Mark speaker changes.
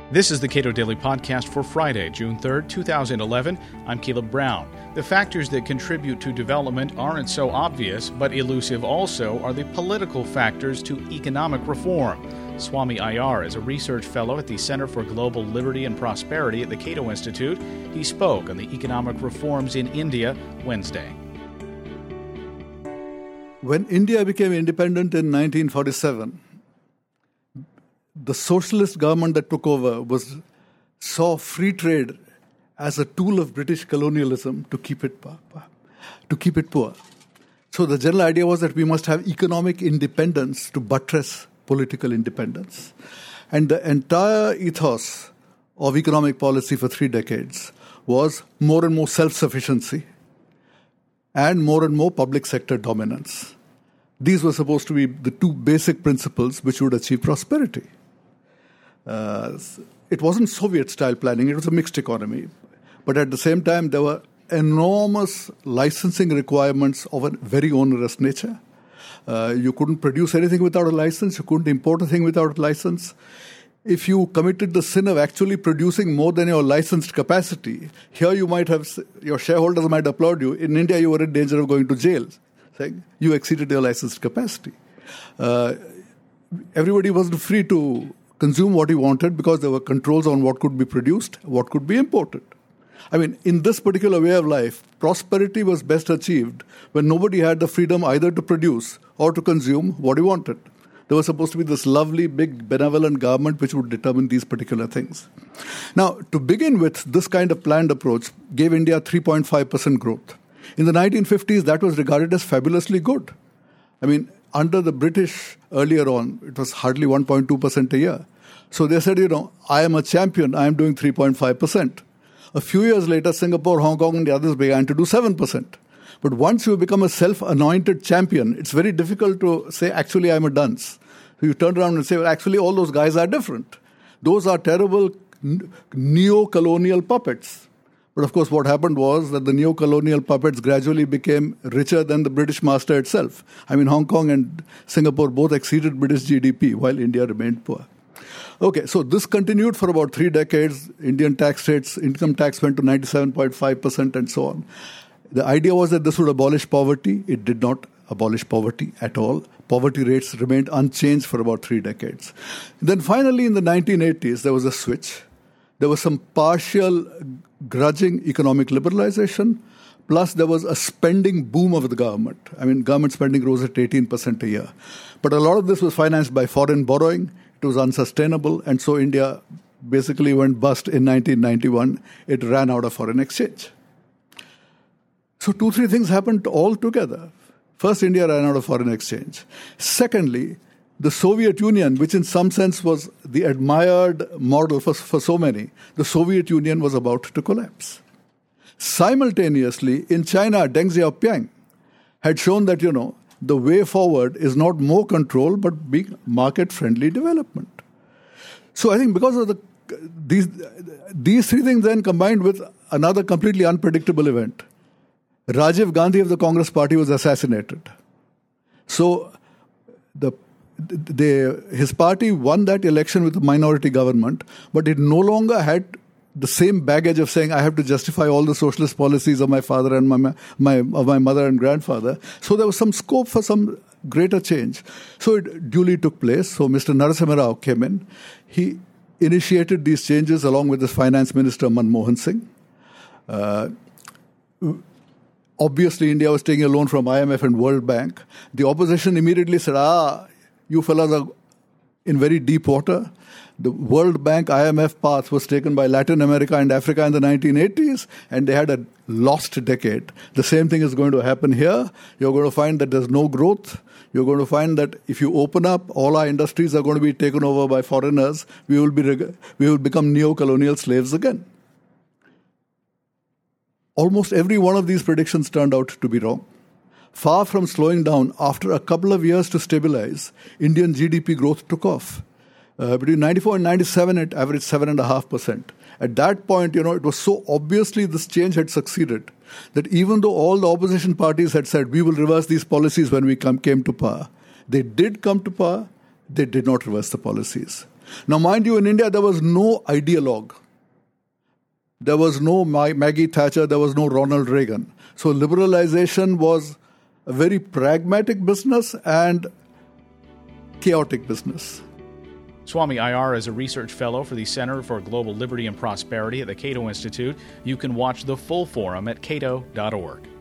Speaker 1: This is the Cato Daily Podcast for Friday, June 3rd, 2011. I'm Caleb Brown. The factors that contribute to development aren't so obvious, but elusive also are the political factors to economic reform. Swami Iyer is a research fellow at the Center for Global Liberty and Prosperity at the Cato Institute. He spoke on the economic reforms in India Wednesday.
Speaker 2: When India became independent in 1947, the socialist government that took over saw free trade as a tool of British colonialism to keep it poor. So the general idea was that we must have economic independence to buttress political independence. And the entire ethos of economic policy for 3 decades was more and more self-sufficiency and more public sector dominance. These were supposed to be the 2 basic principles which would achieve prosperity. It wasn't Soviet-style planning, it was a mixed economy. But at the same time, there were enormous licensing requirements of a very onerous nature. You couldn't produce anything without a license, you couldn't import a thing without a license. If you committed the sin of actually producing more than your licensed capacity, here your shareholders might applaud you. In India, you were in danger of going to jail, saying you exceeded your licensed capacity. Everybody wasn't free to consume what he wanted because there were controls on what could be produced, what could be imported. I mean, in this particular way of life, prosperity was best achieved when nobody had the freedom either to produce or to consume what he wanted. There was supposed to be this lovely, big, benevolent government which would determine these particular things. Now, to begin with, this kind of planned approach gave India 3.5% growth. In the 1950s, that was regarded as fabulously good. I mean, under the British earlier on, it was hardly 1.2% a year. So they said, I am a champion, I am doing 3.5%. A few years later, Singapore, Hong Kong and the others began to do 7%. But once you become a self-anointed champion, it's very difficult to say, actually, I'm a dunce. So you turn around and say, well, actually, all those guys are different. Those are terrible neo-colonial puppets. But of course, what happened was that the neo-colonial puppets gradually became richer than the British master itself. I mean, Hong Kong and Singapore both exceeded British GDP, while India remained poor. Okay, so this continued for about 3 decades. Indian tax rates, income tax went to 97.5% and so on. The idea was that this would abolish poverty. It did not abolish poverty at all. Poverty rates remained unchanged for about 3 decades. Then finally, in the 1980s, there was a switch. There was some partial grudging economic liberalization, plus there was a spending boom of the government. I mean, government spending rose at 18% a year. But a lot of this was financed by foreign borrowing. It was unsustainable, and so India basically went bust in 1991. It ran out of foreign exchange. So 2-3 things happened all together. First, India ran out of foreign exchange. Secondly, the Soviet Union, which in some sense was the admired model for so many, the Soviet Union was about to collapse. Simultaneously, in China, Deng Xiaoping had shown that, the way forward is not more control, but being market-friendly development. So I think because of these 3 things then combined with another completely unpredictable event, Rajiv Gandhi of the Congress Party was assassinated. So his party won that election with a minority government, but it no longer had the same baggage of saying, I have to justify all the socialist policies of my father and my mother and grandfather. So there was some scope for some greater change. So it duly took place. So Mr. Narasimha Rao came in. He initiated these changes along with his finance minister, Manmohan Singh. Obviously, India was taking a loan from IMF and World Bank. The opposition immediately said, you fellas are in very deep water. The World Bank IMF path was taken by Latin America and Africa in the 1980s, and they had a lost decade. The same thing is going to happen here. You're going to find that there's no growth. You're going to find that if you open up, all our industries are going to be taken over by foreigners. We will become neo-colonial slaves again. Almost every one of these predictions turned out to be wrong. Far from slowing down, after a couple of years to stabilize, Indian GDP growth took off. Between 94 and 97, it averaged 7.5%. At that point, it was so obviously this change had succeeded that even though all the opposition parties had said, we will reverse these policies when we came to power, they did come to power. they did not reverse the policies. Now, mind you, in India, there was no ideologue. There was no Maggie Thatcher, there was no Ronald Reagan. So liberalization was a very pragmatic business and chaotic business.
Speaker 1: Swami Iyer is a research fellow for the Center for Global Liberty and Prosperity at the Cato Institute. You can watch the full forum at cato.org.